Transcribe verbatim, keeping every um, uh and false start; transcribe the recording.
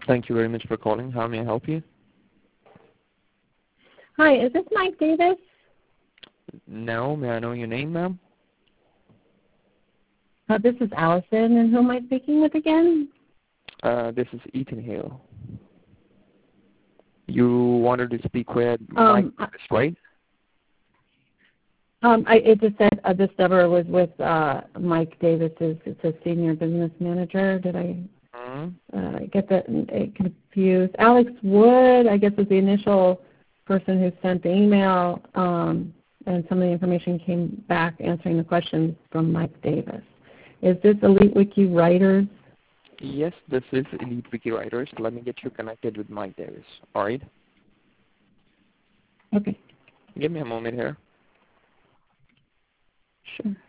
Thank you very much for calling. How may I help you? Hi, is this Mike Davis? No. May I know your name, ma'am? Uh, this is Allison, and who am I speaking with again? Uh, this is Ethan Hale. You wanted to speak with Um, Mike Davis, right? Um, I, it just said uh, this number was with uh, Mike Davis. It's a senior business manager. Did I Mm-hmm. uh, get that uh, confused? Alex Wood, I guess, was the initial person who sent the email, um, and some of the information came back answering the questions from Mike Davis. Is this Elite Wiki Writers? Yes, this is Elite Wiki Writers. Let me get you connected with Mike Davis. All right? Okay, Give me a moment here. sure.